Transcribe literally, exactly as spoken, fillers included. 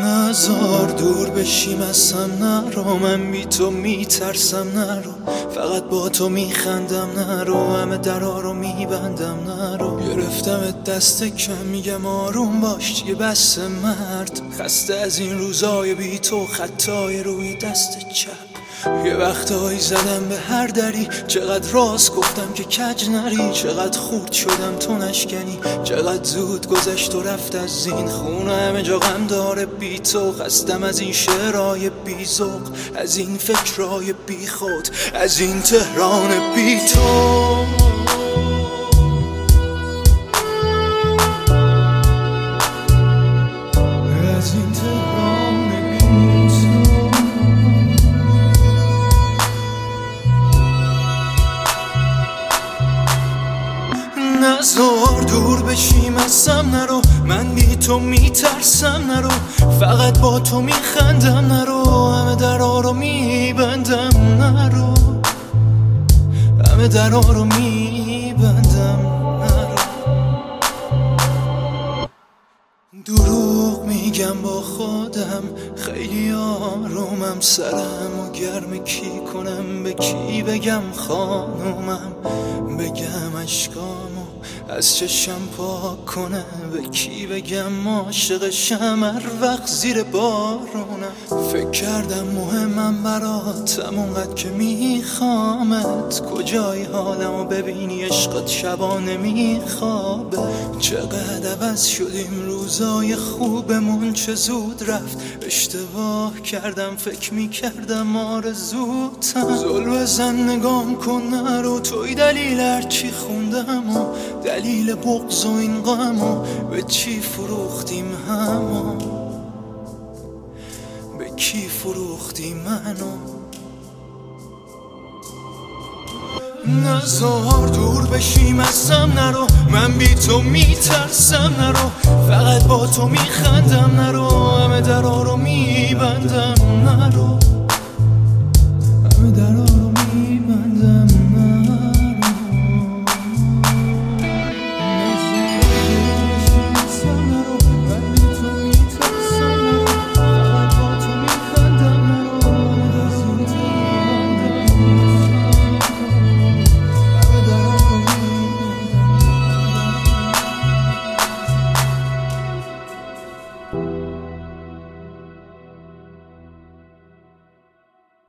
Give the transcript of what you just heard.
نزار دور بشیم از هم نرو، من بی تو میترسم نرو، فقط با تو میخندم نرو، همه درا رو میبندم نرو. گرفتم دست کم میگم آروم باش یه بس مرد، خسته از این روزای بی تو خطای روی دست چپ. یه وقتایی زدم به هر دری، چقدر راست گفتم که کج نری، چقدر خورد شدم تو نشکنی، چقدر زود گذشت و رفت از این خونه، همه جا غم داره بی تو. خستم از این شعرهای بی ذوق، از این فکرهای بی خود، از این تهران بی تو. از این تهران بی تو. نزار دور بشیم از هم نرو، من بی تو میترسم نرو، فقط با تو میخندم نرو، همه درا رو میبندم نرو، همه درا رو میبندم نرو. دروغ میگم با خودم خیلی آرومم، سرم و گرم کی کنم، به کی بگم خانومم، بگم اشکامو از چشم پاک کنه، به کی بگم عاشقشم هر وقت زیر بارونم. فکر کردم مهمم براتم اونقدر که میخوامت، کجای حالمو ببینی عشقت شبا نمیخوابه، چقدر عوض شدیم روزای خوبمون چه زود رفت، اشتباه کردم فکر میکردم آرزوتم. زل بزن نگام کن نرو، توی دلیل هرچی خوندم و دلیل بغض و این غم و به چی فروختیم همو، به کی فروختی منو. نزار دور بشیم از هم نرو، من بی تو میترسم نرو، فقط با تو میخندم نرو، همه درا رو میبندم نرو.